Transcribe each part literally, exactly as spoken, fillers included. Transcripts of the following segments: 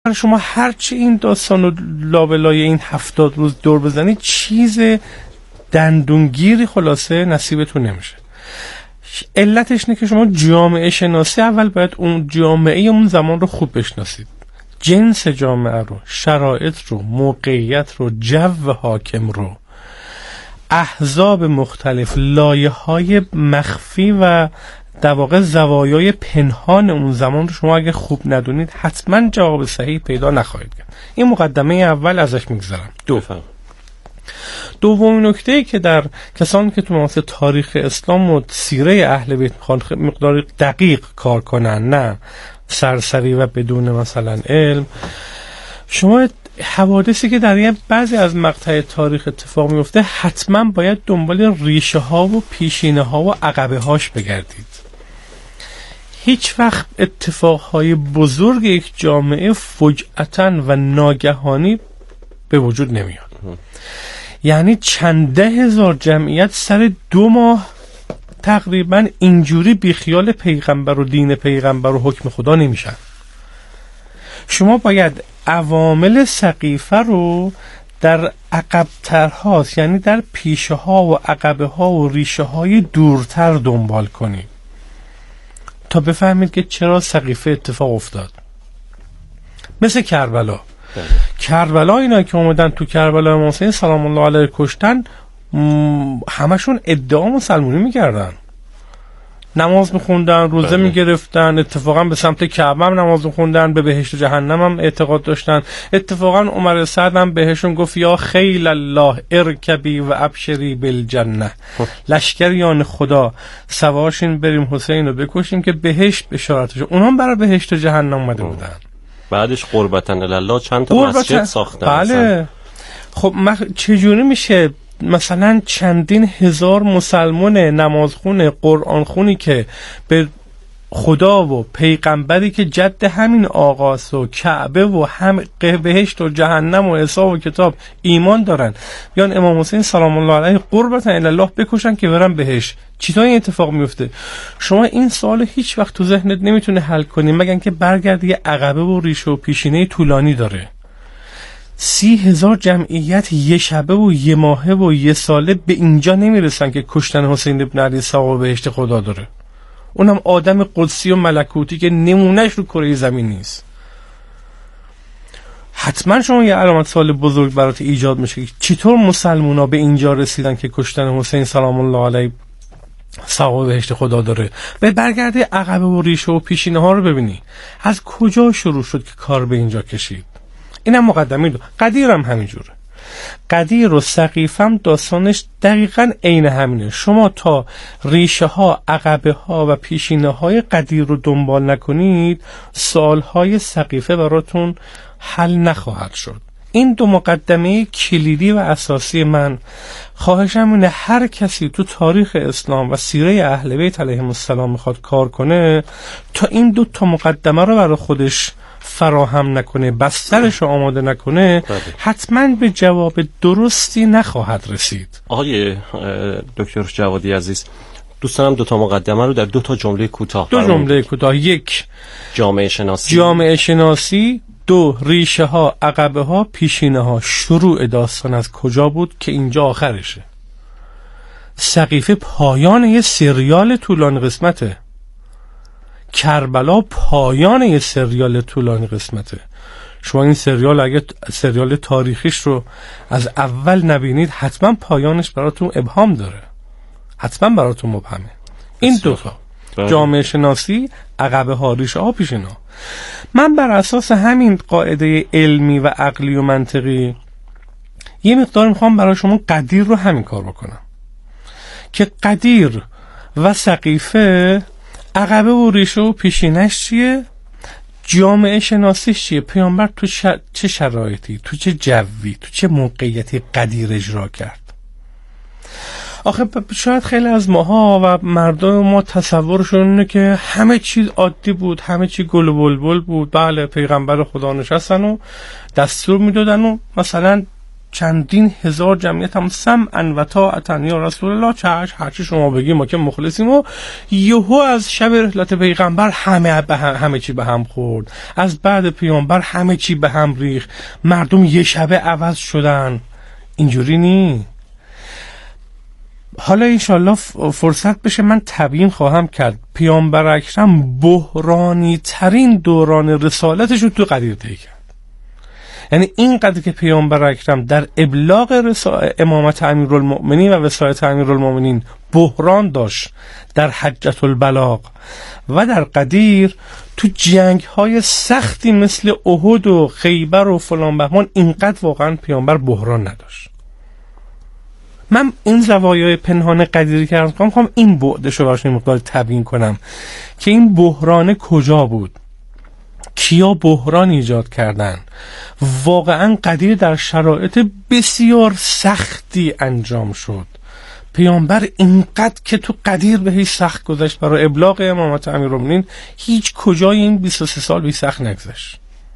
شما هرچی این داستان رو لابلای این هفتاد روز دور بزنید چیز دندونگیری خلاصه نصیبتون نمیشه. علتش اینه که شما جامعه شناسی اول باید اون جامعه اون زمان رو خوب بشناسید، جنس جامعه رو، شرایط رو، موقعیت رو، جو حاکم رو، احزاب مختلف، لایه‌های مخفی و در واقع زوایای پنهان اون زمان رو شما اگه خوب ندونید حتما جواب صحیح پیدا نخواهید کرد. این مقدمه اول ازش میگذرم. دو دومین نکته که در کسانی که تو مباحث تاریخ اسلام و سیره اهل بیت میخوان مقدار دقیق کار کنن، نه سرسری و بدون مثلا علم، شما حوادثی که در یه بعضی از مقطع تاریخ اتفاق میفته حتما باید دنبال ریشه ها و پیشینه ها و عقبه هاش بگردید. هیچ وقت اتفاقهای بزرگ یک جامعه فجأتاً و ناگهانی به وجود نمیاد. یعنی چند ده هزار جمعیت سر دو ماه تقریبا اینجوری بیخیال پیغمبر و دین پیغمبر و حکم خدا نمیشن. شما باید عوامل سقیفه رو در عقب‌تر هاست، یعنی در پیشه ها و عقبه ها و ریشه های دورتر دنبال کنید تا بفهمید که چرا سقیفه اتفاق افتاد. مثل کربلا. کربلا اینا که اومدن تو کربلا امام حسین سلام الله علیه کشتن، همشون ادعا مسلمونی میکردن، نماز میخوندن، روزه میگرفتن، اتفاقا به سمت کعبه هم نماز میخوندن، به بهشت و جهنم هم اعتقاد داشتن. اتفاقا عمر سعد هم بهشون گفت یا خیل الله ارکبی و ابشری بالجنه، لشکریان خدا سوارشین بریم حسین رو بکشیم که بهشت بشارتش. اونها هم برای بهشت و جهنم اومده بودن. بعدش قربتن الله چند تا مسجد ساختن. بله. خب مخ... چجوری میشه مثلا چندین هزار مسلمان نمازخون قرآنخونی که به خدا و پیغمبری که جد همین آقاست و کعبه و هم بهشت و جهنم و حساب و کتاب ایمان دارن، بیان امام حسین سلام الله علیه قربتن الله بکشن که برن بهشت؟ چطور این اتفاق میفته؟ شما این سوال هیچ وقت تو ذهنت نمیتونه حل کنی مگر اینکه برگردی یه عقبه و ریشه و پیشینه طولانی داره. سی هزار جمعیت یه شبه و یه ماهه و یه ساله به اینجا نمیرسن که کشتن حسین ابن علی ثواب بهشت خدا داره. اونم آدم قدسی و ملکوتی که نمونهش رو کره زمین نیست. حتما شما یه علامت سوال بزرگ برات ایجاد میشه که چطور مسلمونا به اینجا رسیدن که کشتن حسین سلام الله علیه ثواب بهشت خدا داره. به برگرده عقبه و ریشه و پیشینه ها رو ببینی از کجا شروع شد که کار به اینجا کشید. اینم مقدمه دو. قدیر هم همینجوره. قدیر و سقیفه هم داستانش دقیقاً عین همینه. شما تا ریشه ها، عقبه ها و پیشینه های قدیر رو دنبال نکنید سوال های سقیفه براتون حل نخواهد شد. این دو مقدمه کلیدی و اساسی من. خواهشم اینه هر کسی تو تاریخ اسلام و سیره اهل بیت علیهم السلام میخواد کار کنه تا این دو تا مقدمه رو برای خودش فراهم نکنه، بسترش رو آماده نکنه، حتما به جواب درستی نخواهد رسید. آقای دکتر جوادی عزیز، دوستانم دو تا مقدمه رو در دو تا جمله کوتاه دو جمله کوتاه. یک، جامعه شناسی. جامعه شناسی. دو، ریشه ها، عقبه ها، پیشینه ها. شروع داستان از کجا بود که اینجا آخرشه. سقیفه پایان یه سریال طولانی قسمته. کربلا پایان یه سریال طولانی قسمته. شما این سریال اگه سریال تاریخیش رو از اول نبینید حتما پایانش براتون ابهام داره، حتما براتون مبهمه. این دوتا جامعه شناسی، عقبه ها، ریشه ها، پیشینه ها. من بر اساس همین قاعده علمی و عقلی و منطقی یه مقدار میخوام برای شما قدیر رو همین کار بکنم که قدیر و سقیفه عقبه و ریشه و پیشینش چیه، جامعه شناسیش چیه، پیامبر تو ش... چه شرایطی، تو چه جوی، تو چه موقعیتی قدیر اجرا کرد. آخه شاید خیلی از ماها و مردم ما تصورشون اینه که همه چیز عادی بود، همه چیز گل و بلبل بود. بله، پیغمبر خدا نشستن و دستور میدادن و مثلا چندین هزار جمعیت هم سمعا و طاعتا یا رسول الله، چش هرچی شما بگیم ما که مخلصیم. و یهو از شب رحلت پیغمبر همه به هم، همه چی به هم خورد، از بعد پیامبر همه چی به هم ریخت، مردم یه شبه عوض شدن. اینجوری نی. حالا انشالله فرصت بشه من تبیین خواهم کرد پیامبر اکرم بحرانی ترین دوران رسالتش رو تو قدیر طی کرد. یعنی اینقدر که پیامبر اکرم در ابلاغ رسا... امامت امیرالمؤمنین و وصایت امیرالمؤمنین بحران داشت در حجة البلاغ و در قدیر، تو جنگ های سختی مثل احد و خیبر و فلان بهمان اینقدر واقعا پیامبر بحران نداشت. من این زوایای پنهان قدیری که عرض کنم این بعدش رو براشون مقدار تبیین کنم که این بحران کجا بود، کیا بحران ایجاد کردن. واقعا قدیر در شرایط بسیار سختی انجام شد. پیامبر اینقدر که تو قدیر بهش سخت گذشت برای ابلاغ امامت امیرالمؤمنین، هیچ کجای این بیست و سه سال بی سخت نگذشت.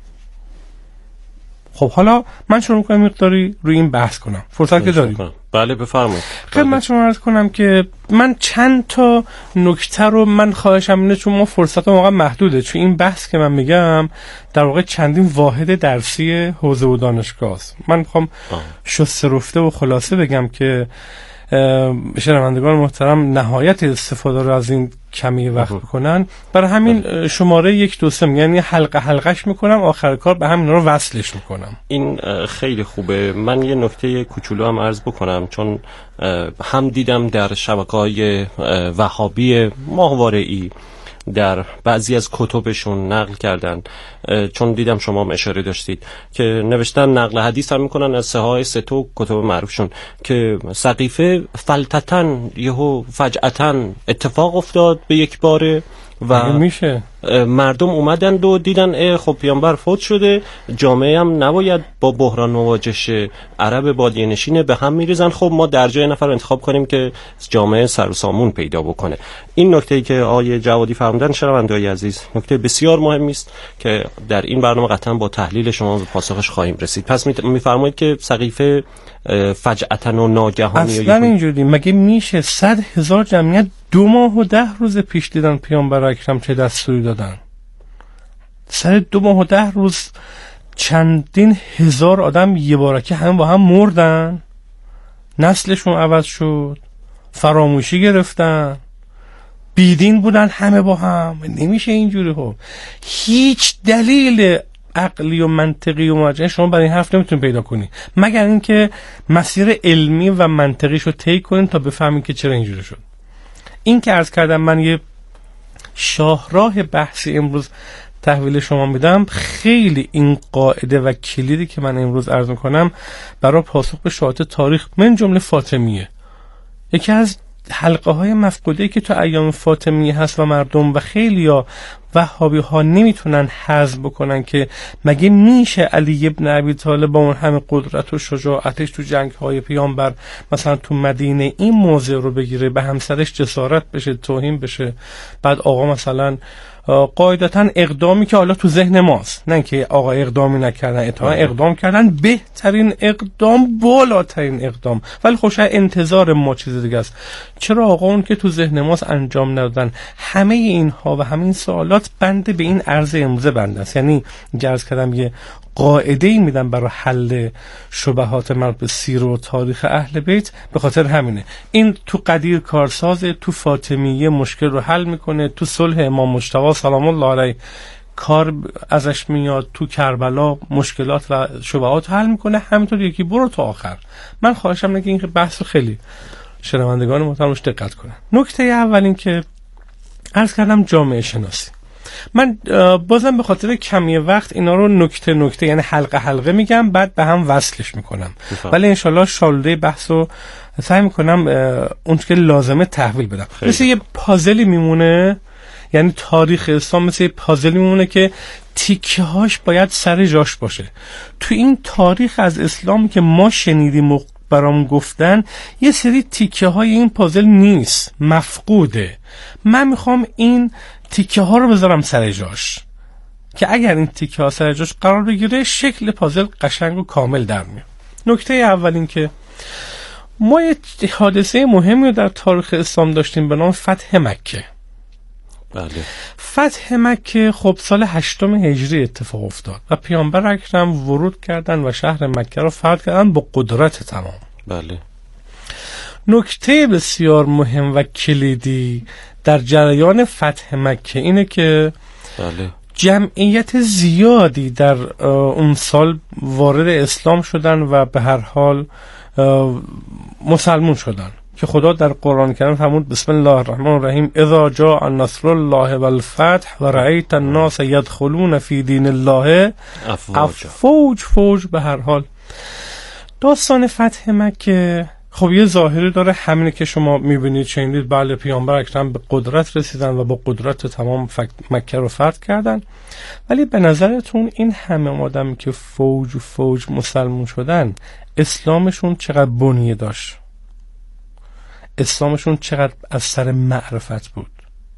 خب حالا من شروع کنم مقداری روی این بحث کنم، فرصت که داریم؟ بله بفرمایید. خدمت شما عرض کنم که من چند تا نکته رو من خواهشم اینه، چون ما فرصت واقعا محدوده، چون این بحث که من میگم در واقع چندین واحد درسی حوزه و دانشگاه است. من میخوام شسته رفته و خلاصه بگم که شنوندگان محترم نهایت استفاده رو از این کمی وقت بکنن. برای همین شماره یک دو سه یعنی حلقه حلقش میکنم، آخر کار به همین رو وصلش میکنم. این خیلی خوبه. من یه نکته کوچولو هم عرض بکنم، چون هم دیدم در شبکه‌های وهابی ماهواره‌ای در بعضی از کتبشون نقل کردن، چون دیدم شما هم اشاره داشتید که نوشتن نقل حدیث هم میکنن از سه سه تو کتب معروفشون که سقیفه فلتتن یهو فجأتن اتفاق افتاد به یک باره و میشه مردم اومدن و دیدن خب پیامبر فوت شده، جامعه هم نباید با بحران مواجه شه، عرب بادیه نشینه به هم میریزن، خب ما در جای نفر انتخاب کنیم که جامعه سر و سامون پیدا بکنه. این نکته‌ای که آقای جوادی فرمودن شنونده‌های عزیز نکته بسیار مهمی است که در این برنامه قطعا با تحلیل شما به پاسخش خواهیم رسید. پس میفرمایید که سقیفه فجأتاً و ناگهانی اصلا اینجوری مگه میشه صد هزار جمعیت دو ماه و ده روز پیش دیدن پیامبر اکرم چه دستوری دادن؟ سر دو ماه و ده روز چندین هزار آدم یه بارکه هم با هم مردن، نسلشون عوض شد، فراموشی گرفتن، بیدین بودن همه با هم. نمیشه اینجوری. خب هیچ دلیل عقلی و منطقی و مرجعی شما برای این حرف نمیتونید پیدا کنی مگر اینکه مسیر علمی و منطقیشو طی کنین تا بفهمین که چرا اینجوری شد. این که عرض کردم من یه شاهراه بحثی امروز تحویل شما میدم، خیلی این قاعده و کلیدی که من امروز عرض میکنم برای پاسخ به شواهد تاریخ من جمله فاطمیه، یکی از حلقه های مفقوده‌ای که تو ایام فاطمیه هست و مردم و خیلیا وهابی ها نمیتونن هضم بکنن که مگه میشه علی ابن ابی طالب با اون همه قدرت و شجاعتش تو جنگ های پیامبر مثلا تو مدینه این موضع رو بگیره، به همسرش جسارت بشه، توهین بشه، بعد آقا مثلا قاعدتا اقدامی که حالا تو ذهن ماست، نه که آقا اقدامی نکردن، اتفاقا اقدام کردن، بهترین اقدام، بالاترین اقدام، ولی خوش انتظار ما چیز دیگه است. چرا آقا اون که تو ذهن ماست انجام ندادن؟ همه اینها و همین سوالات بنده به این عرض امروزه بنده است. یعنی عرض کردم یه قاعده ای میدم برای حل شبهات مربوط به سیر و تاریخ اهل بیت، به خاطر همینه. این تو قدیر کارسازه، تو فاطمیه مشکل رو حل میکنه، تو صلح امام مجتبی سلام الله علیه کار ازش میاد، تو کربلا مشکلات و شبهات حل میکنه، همینطور یکی برو تا آخر. من خواهشم اینه که این بحث رو خیلی شنوندگان محترمش دقت کنن. نکته اول این که عرض کردم جامعه شناسی، من بازم به خاطر کمی وقت اینا رو نکته نکته یعنی حلقه حلقه میگم، بعد به هم وصلش میکنم، ولی انشالله شالوده بحث رو سعی میکنم اون که لازمه تحویل بدم. مثل یه پازلی میمونه، یعنی تاریخ اسلام مثل یه پازلی میمونه که تیکه هاش باید سر جاش باشه. تو این تاریخ از اسلام که ما شنیدیم و برام گفتن یه سری تیکه های این پازل نیست، مفقوده. من میخوام این تیکه ها رو بذارم سر جاش که اگر این تیکه ها سر جاش قرار بگیره شکل پازل قشنگ و کامل در میاد. نکته اول این که ما یه حادثه مهمی رو در تاریخ اسلام داشتیم به نام فتح مکه. بله. فتح مکه خب سال هشتم هجری اتفاق افتاد و پیامبر اکرم ورود کردن و شهر مکه رو فتح کردن با قدرت تمام. بله. نکته بسیار مهم و کلیدی در جریان فتح مکه اینه که بله. جمعیت زیادی در اون سال وارد اسلام شدن و به هر حال مسلمون شدن که خدا در قرآن کریم فرمود بسم الله الرحمن الرحیم اذا جاء نصر الله والفتح و رأیت الناس يدخلون فی دین الله افواج فوج. به هر حال داستان فتح مکه خب یه ظاهری داره، همینه که شما میبینید شنیدید، بله پیامبر اکرم به قدرت رسیدن و با قدرت تمام مکه رو فتح کردن، ولی به نظرتون این همه آدمی که فوج و فوج مسلمون شدن اسلامشون چقدر بنیه داشت؟ اسلامشون چقدر از سر معرفت بود؟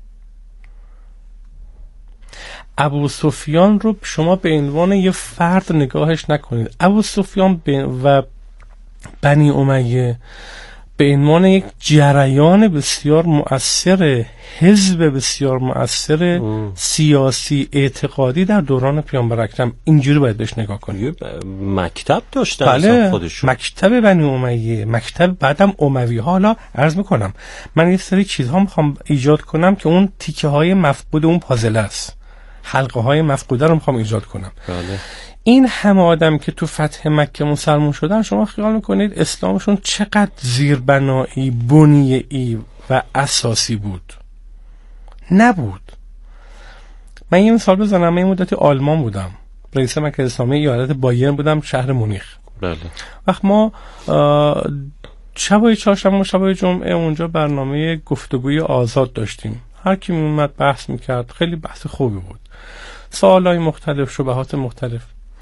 ابو سفیان رو شما به عنوان یه فرد نگاهش نکنید. ابو سفیان و بنی امیه به عنوان یک جریان بسیار مؤثر، حزب بسیار مؤثر سیاسی اعتقادی در دوران پیامبر اکرم، اینجوری باید بهش نگاه کنید. مکتب داشتن. بله، خودشون مکتب بنی امیه، مکتب بعدم اموی ها. حالا عرض میکنم من یه سری چیزها میخوام ایجاد کنم که اون تیکه های مفقود اون پازل است، حلقه های مفقوده رو میخوام ایجاد کنم. بله. این همه آدم که تو فتح مکه مسلمون شدن، شما خیال میکنید اسلامشون چقدر زیربنایی، بنیه‌ای و اساسی بود؟ نبود. من یه مثال بزنم. من یه مدتی آلمان بودم، رئیس مرکز اسلامی ایالت بایرن بودم، شهر مونیخ. بله. وقت ما شبای چهارشنبه و شبای جمعه اونجا برنامه گفتگوی آزاد داشتیم. هر کی می اومد بحث میکرد، خیلی بحث خوبی بود، سوالای مختلف، شبهات مختلف.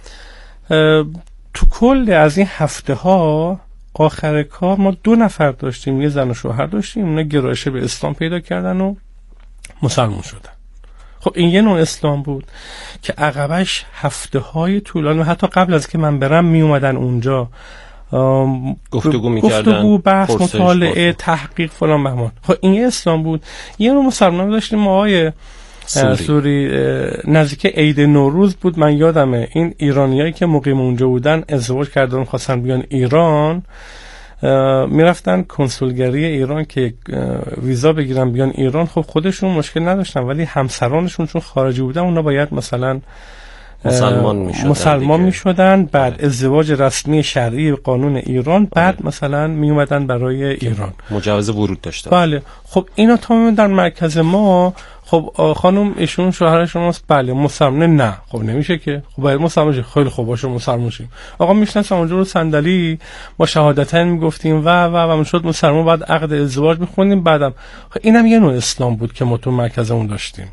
تو کل از این هفته ها آخر کار ما دو نفر داشتیم، یه زن و شوهر داشتیم، اونا گرایش به اسلام پیدا کردن و مسلمان شدن. خب این یه نوع اسلام بود که عقبش هفته های طولانی، حتی قبل از که من برم می اومدن اونجا گفتگو می‌کردن، گفتگو، بحث، مطالعه، تحقیق فلان بهمان. خب این یه اسلام بود. یه نوع مسلمان داشتیم آقای سوری, سوری نزدیک عید نوروز بود، من یادمه این ایرانیایی که مقیم اونجا بودن ازدواج کردن خواستن بیان ایران، میرفتن کنسولگری ایران که ویزا بگیرن بیان ایران. خب خودشون مشکل نداشتن ولی همسرانشون چون خارجی بودن اونا باید مثلا مسلمان میشدن مسلمان میشدن بعد ازدواج رسمی شرعی قانون ایران، بعد آه. مثلا می اومدن برای ایران مجوز ورود داشتن. بله. خب اینا تا در مرکز ما، خب خانم ایشون شوهر شماست، بله مسلمان، نه خب نمیشه که، خب باید مسلمان شیم. خیلی خوب باشه مسلمان شیم. آقا میشناسم اونجا رو صندلی ما شهادتین میگفتیم و و و میشد مسلمان، بعد عقد ازدواج میخوندیم. بعدم خب اینم یه نوع اسلام بود که ما تو مرکزمون داشتیم.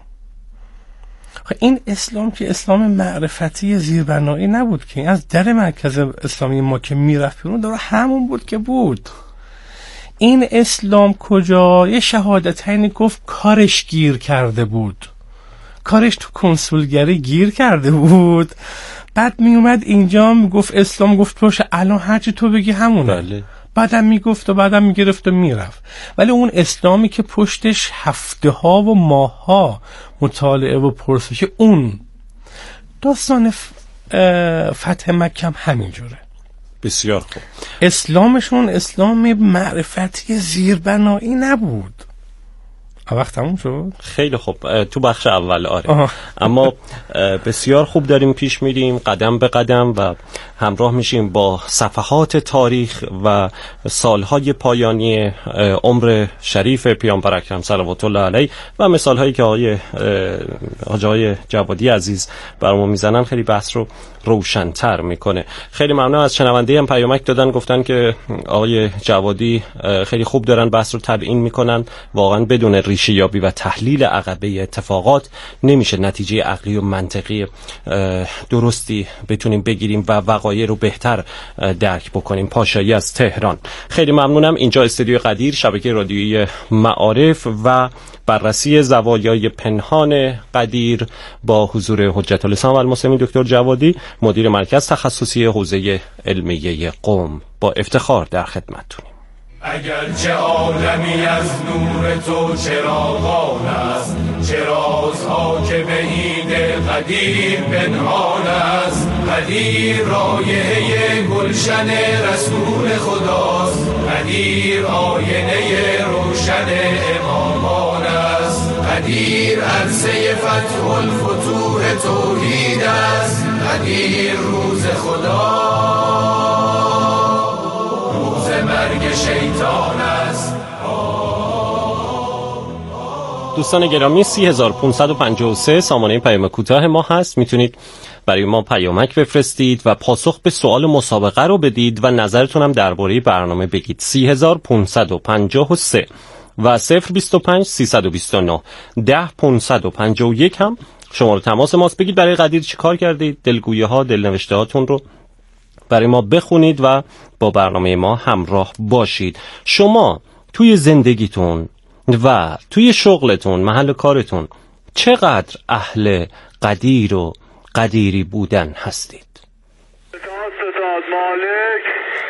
خب این اسلام که اسلام معرفتی زیربنایی نبود که، این از در مرکز اسلامی ما که میرفت بیرون داره همون بود که بود. این اسلام کجا؟ یه شهادتین گفت کارش گیر کرده بود، کارش تو کنسولگری گیر کرده بود، بعد می اومد اینجا میگفت اسلام، گفت باشه الان هرچی تو بگی همونه. بله. بعدم میگفت و بعدم میگرفت و میرفت. ولی اون اسلامی که پشتش هفته ها و ماه ها مطالعه و پرسش، اون داستان فتح مکه هم همینجوره. بسیار خوب. اسلامشون اسلام معرفتی زیربنایی نبود. وقت تموم شد؟ خیلی خوب. تو بخش اول آره. آه. اما بسیار خوب داریم پیش میریم قدم به قدم و همراه میشیم با صفحات تاریخ و سالهای پایانی عمر شریف پیامبر اکرم صلوات الله علیه و مثالهایی که آقای آقای جوادی عزیز برامون میزنن خیلی بحث رو روشن‌تر میکنه. خیلی ممنون. از شنونده هم پیامک دادن، گفتن که آقای جوادی خیلی خوب دارن بحث رو تبیین میکنن. واقعا بدون ریشه یابی و تحلیل عقبه اتفاقات نمیشه نتیجه عقلی و منطقی درستی بتونیم بگیریم و وقایع رو بهتر درک بکنیم. پاشایی از تهران. خیلی ممنونم. اینجا استودیو قدیر، شبکه رادیویی معارف و بررسی زوایای پنهان قدیر با حضور حجت الاسلام و المسلمین دکتر جوادی. مدیر مرکز تخصصی حوزه علمیه قم، با افتخار در خدمتتونیم. اگرچه عالمی از نور تو چراغان است، چه رازها که به عید قدیر پنهان است. قدیر رایحه گلشن رسول خداست، قدیر آینه روشن امامان است. قدیر عرصه فتح الفتوح توحید است، قدیر روز خدا مرگ شیطان است. دوستان گرامی، سی هزار و پانصد و پنجاه و سه سامانه پیام کوتاه ما هست. میتونید برای ما پیامک بفرستید و پاسخ به سوال مسابقه رو بدید و نظرتون هم درباره برنامه بگید. سی هزار و پانصد و پنجاه و سه و صفر بیست و پنج سیصد و بیست و نه ده پانصد و پنجاه و یک هم شماره تماس ماست. بگید برای قدیر چی کار کردید، دلگویه ها، دلنوشته هاتون رو برای ما بخونید و با برنامه ما همراه باشید. شما توی زندگیتون و توی شغلتون، محل کارتون، چقدر اهل قدیر و قدیری بودن هستید؟ مالک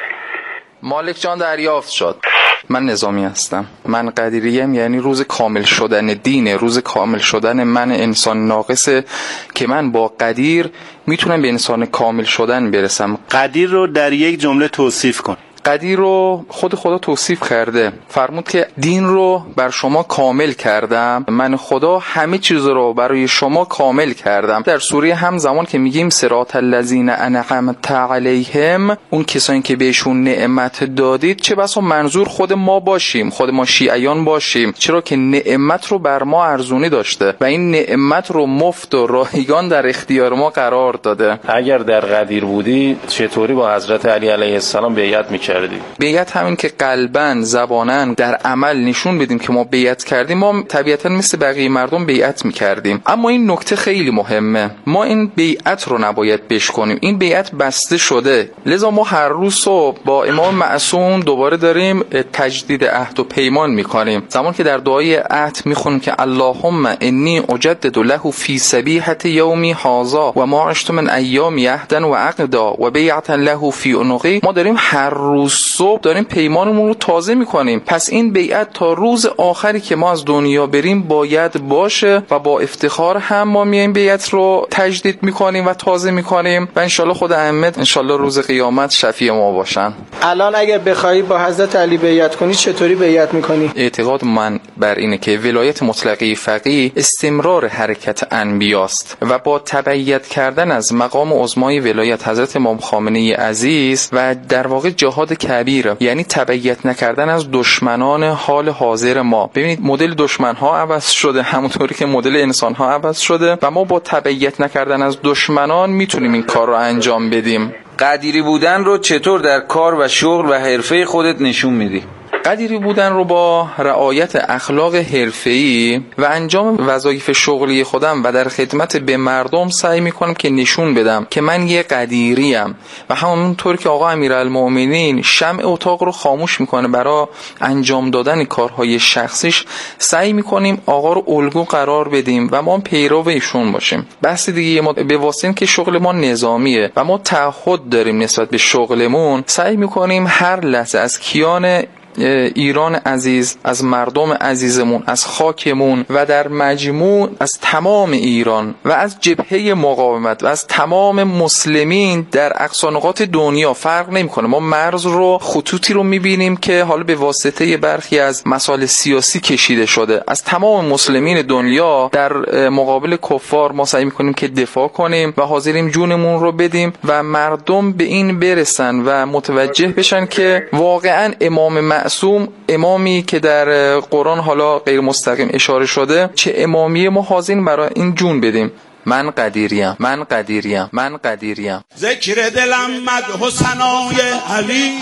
مالک جان دریافت شد. من نظامی هستم. من قدیریم، یعنی روز کامل شدن دینه، روز کامل شدن من انسان ناقصه که من با قدیر میتونم به انسان کامل شدن برسم. قدیر رو در یک جمله توصیف کن. قدیر رو خود خدا توصیف کرده، فرمود که دین رو بر شما کامل کردم، من خدا همه چیز رو برای شما کامل کردم. در سوره همزمان که میگیم صراط الذین انعمت علیهم، اون کسانی که بهشون نعمت دادید، چه بسا منظور خود ما باشیم، خود ما شیعیان باشیم، چرا که نعمت رو بر ما ارزونی داشته و این نعمت رو مفت و رایگان در اختیار ما قرار داده. اگر در قدیر بودی چطوری با حضرت علی علیه السلام بیعت میکردی؟ بیعت همین که قلباً زباناً در عمل نشون بدیم که ما بیعت کردیم. ما طبیعتاً مثل بقیه مردم بیعت میکردیم، اما این نکته خیلی مهمه، ما این بیعت رو نباید بشکنیم. این بیعت بسته شده، لذا ما هر روز صبح با امام معصوم دوباره داریم تجدید عهد و پیمان میکنیم. زمان که در دعای عهد میخونیم که اللهم انی اجدد له فی سبیحة یومی هذا و ما عشت من ایام عهدا و عقدا و بیعتا له فی عنقی، ما داریم هر روز صبح داریم پیمانمون رو تازه میکنیم. پس این بیعت تا روز آخری که ما از دنیا بریم باید باشه و با افتخار هم ما میایم بیعت رو تجدید میکنیم و تازه میکنیم و انشالله خود احمد انشالله روز قیامت شفیع ما باشن. الان اگه بخوای با حضرت علی بیعت کنی چطوری بیعت میکنی؟ اعتقاد من بر اینه که ولایت مطلقه فقیه استمرار حرکت انبیاست و با تبعیت کردن از مقام عظمای ولایت حضرت امام خامنه‌ای عزیز و در واقع جهاد کبیره، یعنی تبعیت نکردن از دشمنان حال حاضر ما. ببینید مدل دشمن ها عوض شده همونطوری که مدل انسان ها عوض شده و ما با تبعیت نکردن از دشمنان میتونیم این کار رو انجام بدیم. قدیری بودن رو چطور در کار و شغل و حرفه خودت نشون میدی؟ قدیری بودن رو با رعایت اخلاق حرفه‌ای و انجام وظایف شغلی خودم و در خدمت به مردم سعی میکنم که نشون بدم که من یه قدیریم و همونطور که آقا امیرالمومنین شمع اتاق رو خاموش میکنه برای انجام دادن کارهای شخصیش، سعی میکنیم آقا رو الگو قرار بدیم و ما پیرو ایشون باشیم. بحث دیگه ما به واسطه که شغل ما نظامیه و ما تعهد داریم نسبت به شغلمون، سعی میکنیم هر لحظه از کیان ایران عزیز، از مردم عزیزمون، از خاکمون و در مجموع از تمام ایران و از جبهه مقاومت و از تمام مسلمین در اقصا نقاط دنیا، فرق نمیکنه، ما مرز رو خطوطی رو میبینیم که حالا به واسطه برخی از مسائل سیاسی کشیده شده، از تمام مسلمین دنیا در مقابل کفار ما سعی میکنیم که دفاع کنیم و حاضریم جونمون رو بدیم و مردم به این برسن و متوجه بشن که واقعا امام معصوم، امامی که در قرآن حالا غیر مستقیم اشاره شده، چه امامی ما حاضرین برای این جون بدیم. من قدیریم، من قدیریم، من قدیریم. ذکر دلم مدح و ثنای علی،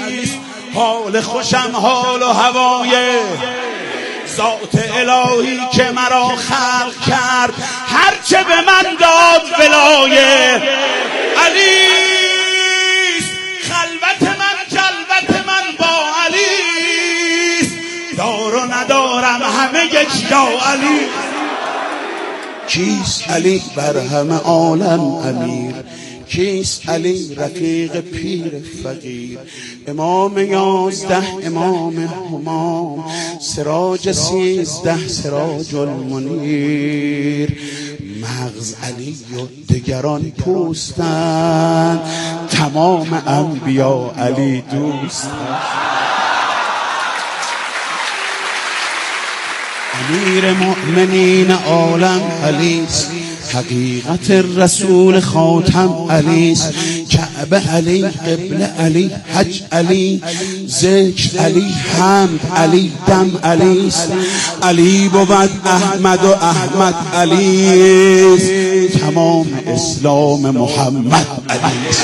حال خوشم حال و هوای ذات الهی که مرا خلق کرد، هرچه به من داد ولای علی. خلوت من جلوت من با علی، دار و ندارم همه یک جا علی. کیست علی بر همه عالم امیر، کیست علی رفیق پیر فقیر؟ امام یازده امام همام، سراج سیزده سراج المنیر. مغز علی و دگران پوستند، تمام انبیا علی دوستند. امیر مؤمنین عالم علیست، حقیقت رسول خاتم علیست. کعبه علی، قبله علی، حج علی، ذکر علی، حمد علی، دم علیست. علی بود احمد و احمد علیست، تمام اسلام محمد علیست.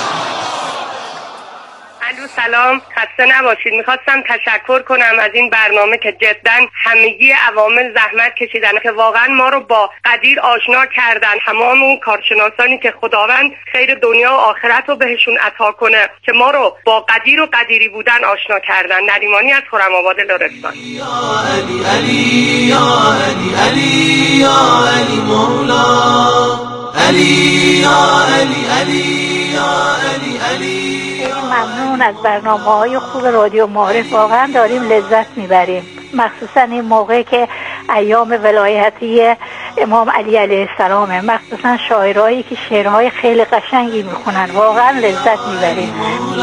سلام، خسته نباشید. میخواستم تشکر کنم از این برنامه که جدا همگی عوامل زحمت کشیدن که واقعا ما رو با قدیر آشنا کردن. تمام اون کارشناسانی که خداوند خیر دنیا و آخرت رو بهشون عطا کنه که ما رو با قدیر و قدیری بودن آشنا کردن. نریمانی از خرم آباد لرستان. یا علی علی یا علی علی یا علی مولا علی یا علی علی یا علی علی. ممنون از برنامه‌های خوب رادیو معارف، واقعا داریم لذت میبریم، مخصوصا این موقع که ایام ولایتی امام علی علیه السلامه، مخصوصا شاعرایی که شعرهای خیلی قشنگی میخونن، واقعا لذت میبریم.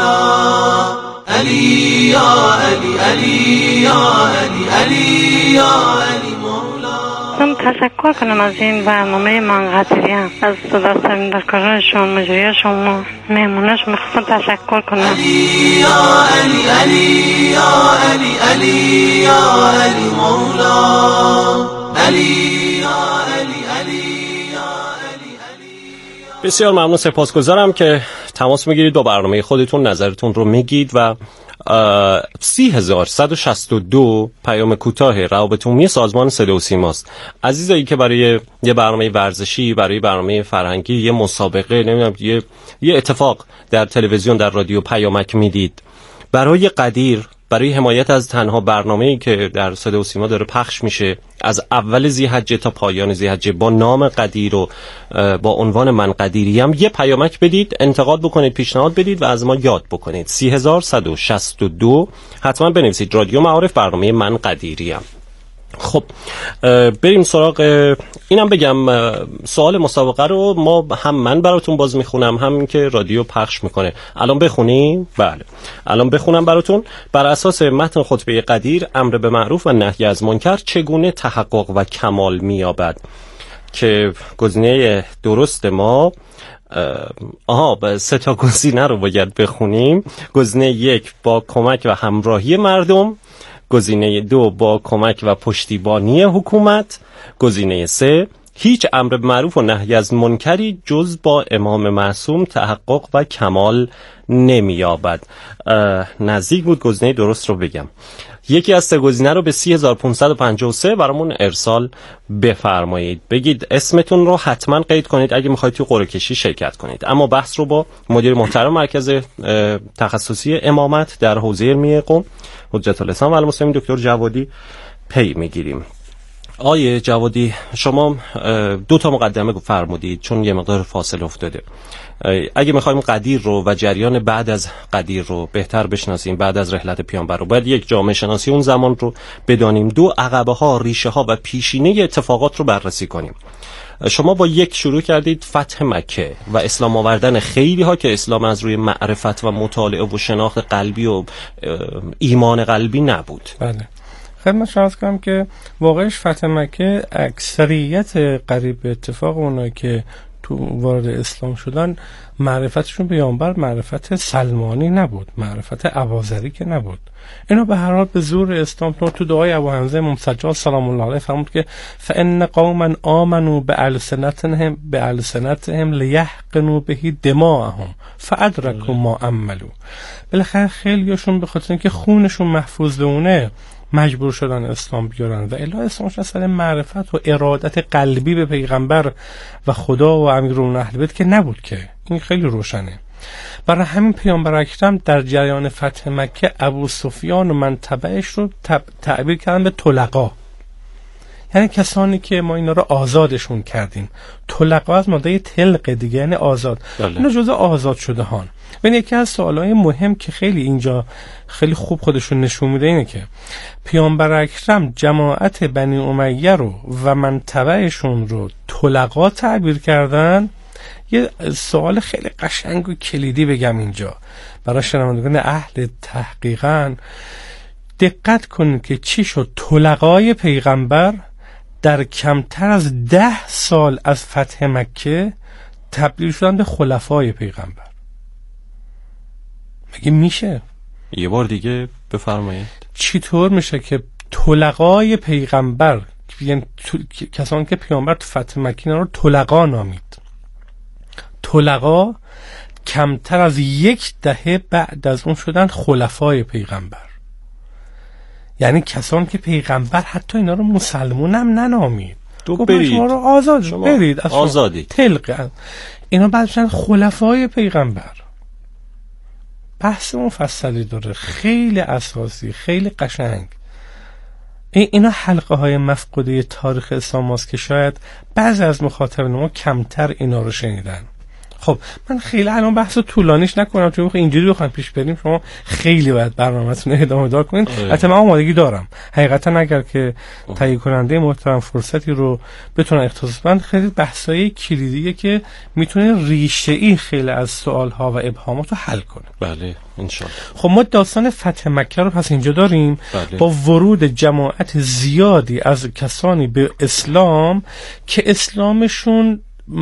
علی یا علی علی یا علی علی یا علی مولا. من تشکر کنم از این برنامه منقطعیم، از دستندرکارانشون، مجریاشون، مهموناشون میخواستم تشکر کنم. علی یا علی علی یا علی علی یا علی مولا علی یا علی علی یا علی علی. بسیار ممنون، سپاسگزارم که تماس میگیرید، با برنامه خودتون نظرتون رو میگید و سی هزار صد و شصت و دو پیام کوتاه روابط عمومی سازمان صدا و سیماست. عزیزایی که برای یه برنامه ورزشی، برای برنامه فرهنگی، یه مسابقه، نمیدونم یه یه اتفاق در تلویزیون، در رادیو پیامک میدید، برای قدیر، برای حمایت از تنها برنامه‌ای که در صدا و سیما داره پخش میشه از اول ذی‌حجه تا پایان ذی‌حجه با نام قدیر و با عنوان من قدیریم، یه پیامک بدید، انتقاد بکنید، پیشنهاد بدید و از ما یاد بکنید. سی هزار صد و شصت و دو حتما بنویسید رادیو معارف برنامه من قدیریم. خب بریم سراغ اینم. بگم سوال مسابقه رو ما هم من براتون باز میخونم، هم این که رادیو پخش میکنه. الان بخونیم؟ بله الان بخونم براتون. بر اساس متن خطبه قدیر، امر به معروف و نهی از منکر چگونه تحقق و کمال مییابد؟ که گزینه درست ما آها سه تا گزینه رو باید بخونیم. گزینه یک، با کمک و همراهی مردم. گزینه دو، با کمک و پشتیبانی حکومت. گزینه سه، هیچ امر معروف و نهی از منکری جز با امام معصوم تحقق و کمال نمی‌یابد. نزدیک بود گزینه درست رو بگم. یکی از سه گزینه رو به سی هزار و پانصد و پنجاه و سه برامون ارسال بفرمایید. بگید اسمتون رو حتما قید کنید اگه میخواید توی قرعه کشی شرکت کنید. اما بحث رو با مدیر محترم مرکز تخصصی امامت در حوزه علمی قم، حجت الاسلام و المسلمین، دکتر جوادی پی میگیریم. آیه جوادی، شما دو تا مقدمه فرمودید چون یه مقدار فاصله افتاده. اگه میخوایم قدیر رو و جریان بعد از قدیر رو بهتر بشناسیم، بعد از رحلت پیامبر رو، باید یک جامعه شناسی اون زمان رو بدانیم، دو عقبه ها، ریشه ها و پیشینه اتفاقات رو بررسی کنیم. شما با یک شروع کردید، فتح مکه و اسلام آوردن خیلی ها که اسلام از روی معرفت و مطالعه و شناخت قلبی و ایمان قلبی نبود. بله، خدمت شما عرض کنم که واقعش فتح مکه اکثریت قریب به اتفاق اونایی که تو وارد اسلام شدن معرفتشون پیامبر معرفت سلمانی نبود، معرفت ابوذری که نبود. اینا به هر حال به زور اسلام تو دعای ابو حمزه امام سجاد سلام الله علیه فرمود که فان قوما آمنوا بالسنتهم بالسنتهم لیحقنوا به دماءهم فادرکوا ما عملوا. بالاخره خیلیشون به خاطر اینکه خونشون محفوظ بمونه مجبور شدن اسلام بیارن و الا اسلامش اصلا معرفت و ارادت قلبی به پیغمبر و خدا و امیرالمومنین اهل بیت که نبود، که این خیلی روشنه. برای همین پیامبر اکرم در جریان فتح مکه ابو سفیان و من تبعش رو تعبیر کردن به طلقا، یعنی کسانی که ما اینا رو آزادشون کردیم. طلقا از ماده طلق دیگه، یعنی آزاد. اینا جزء آزاد شده هان. و یکی از سوالای مهم که خیلی اینجا خیلی خوب خودشون نشون میده اینه که پیامبر اکرم جماعت بنی امیه رو و من تبعشون رو طلقا تعبیر کردن. یه سوال خیلی قشنگ و کلیدی بگم اینجا برای شنوندگان اهل تحقیقاً، دقت کنید که چی شد طلقای پیغمبر در کمتر از ده سال از فتح مکه تبدیل شدن به خلفای پیغمبر. مگه میشه؟ یه بار دیگه بفرمایید. چطور میشه که طلقای پیغمبر، یعنی کسانی که پیغمبر تو فتح مکه رو طلقا نامید، طلقا کمتر از یک دهه بعد از اون شدن خلفای پیغمبر؟ یعنی کسانی که پیغمبر حتی اینا رو مسلمون هم ننامید، تو برید شما رو آزاد شما برید از آزادی طلق، اینا بعد شدن خلفای پیغمبر. بحث مفصلی داره، خیلی اساسی، خیلی قشنگ. این اینا حلقه های مفقوده تاریخ اسلام است که شاید بعضی از مخاطبان ما کمتر اینا رو شنیدن. خب من خیلی الان بحث طولانیش نکنم چون اینجوری بخوایم پیش بریم شما خیلی باید برنامه‌تون ادامه دار کنید. البته من آمادگی دارم حقیقتا اگر که تهیه کننده محترم فرصتی رو بتونه اختصاص بدن، خیلی بحثای کلیدیه که میتونه ریشه ای خیلی از سوال‌ها و ابهامات رو حل کنه. بله ان شاء الله. خب ما داستان فتح مکه رو پس اینجا داریم. بله. با ورود جماعت زیادی از کسانی به اسلام که اسلامشون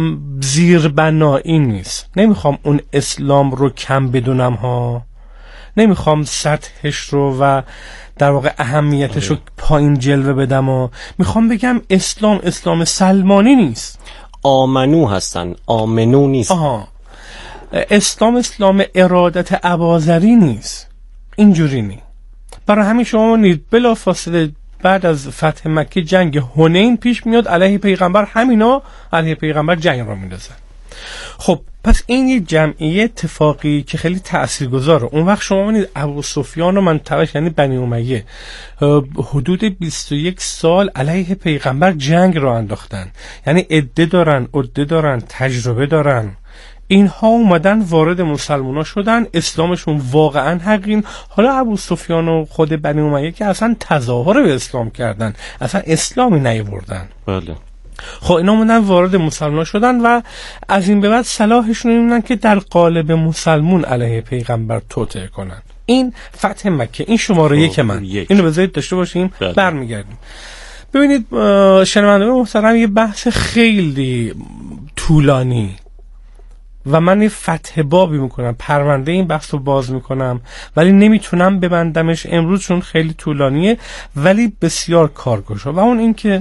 زیربنایی نیست. نمیخوام اون اسلام رو کم بدونم ها، نمیخوام سطحش رو و در واقع اهمیتش رو پایین جلوه بدم ها. میخوام بگم اسلام اسلام سلمانی نیست، آمنو هستن، آمنو نیست. آها. اسلام اسلام ارادت اباذری نیست، اینجوری نی. برای همین شما نید بلا فاصله بعد از فتح مکه جنگ حنین پیش میاد، علیه پیغمبر همینا علیه پیغمبر جنگ را میندازن. خب پس این یه جمعیه اتفاقی که خیلی تاثیرگذاره. اون وقت شما ببینید ابو سفیان و منطقه یعنی بنی امیه حدود بیست و یک سال علیه پیغمبر جنگ را انداختن، یعنی عده دارن، عده دارن، تجربه دارن. اینها اومدن وارد مسلمونا شدن، اسلامشون واقعا حقین. حالا ابو سفیان و خود بنی امیه که اصلا تظاهر به اسلام کردن، اصلا اسلامی نیاوردن. بله. خب اینا اومدن وارد مسلمونا شدن و از این به بعد صلاحشون اینن که در قالب مسلمون علیه پیغمبر توطئه کنن. این فتح مکه، این شماره یک من یک. اینو بذارید داشته باشیم. بله. برمیگردیم. ببینید شنوندگان محترم، یه بحث خیلی طولانی و من یه فتح بابی میکنم، پرونده این بحث رو باز میکنم ولی نمیتونم ببندمش امروز چون خیلی طولانیه ولی بسیار کارگوشه. و اون این که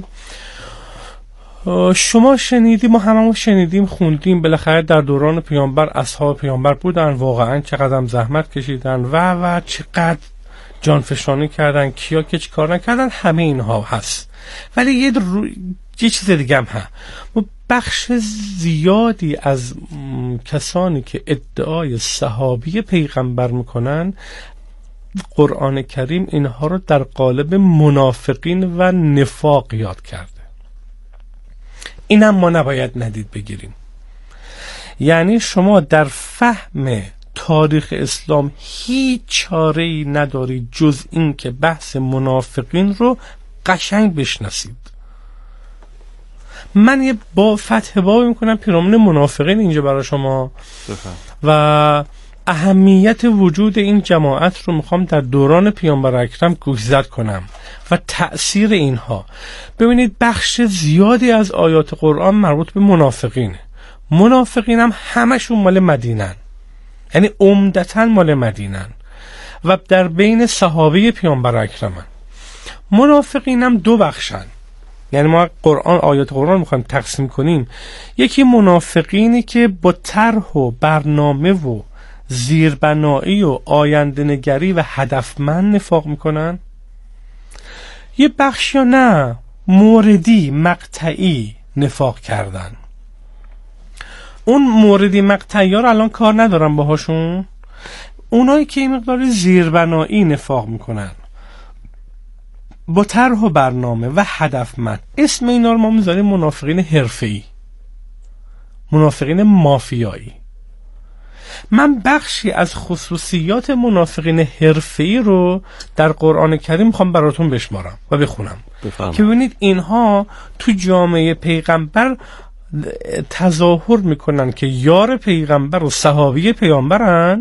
شما شنیدیم، ما هممون شنیدیم، خوندیم، بالاخره در دوران پیامبر اصحاب پیامبر بودن، واقعا چقدر زحمت کشیدن و و چقدر جانفشانی کردن، کیا که چی کار نکردن، همه اینها هست. ولی یه, رو... یه چیز دیگه هم هست. بخش زیادی از کسانی که ادعای صحابی پیغمبر میکنن، قرآن کریم اینها رو در قالب منافقین و نفاق یاد کرده. اینم ما نباید ندید بگیریم. یعنی شما در فهم تاریخ اسلام هیچ چاره‌ای نداری جز این که بحث منافقین رو قشنگ بشناسید. من یه با فتح باب میکنم پیرامون منافقین اینجا برای شما بفهم. و اهمیت وجود این جماعت رو میخوام در دوران پیامبر اکرم گوشزد کنم و تأثیر اینها. ببینید بخش زیادی از آیات قرآن مربوط به منافقینه. منافقین هم همشون مال مدینن، یعنی عمدتاً مال مدینن و در بین صحابه پیامبر اکرمن. منافقین هم دو بخشن، یعنی ما قرآن آیات قرآن میخوایم تقسیم کنیم. یکی منافقینی که با طرح و برنامه و زیربنایی و آینده نگری و هدفمند نفاق میکنن. یه بخشی نه، موردی مقطعی نفاق کردن. اون موردی مقطعی ها رو الان کار ندارم باهاشون. اونایی که این مقدار زیربنایی نفاق میکنن، با طرح و برنامه و هدفمند. اسم اینا رو ما میذاریم منافقین حرفه‌ای، منافقین مافیایی. من بخشی از خصوصیات منافقین حرفه‌ای رو در قرآن کریم میخوام براتون بشمارم و بخونم بفهم. که ببینید اینها تو جامعه پیغمبر تظاهر میکنن که یار پیغمبر و صحابی پیغمبرن،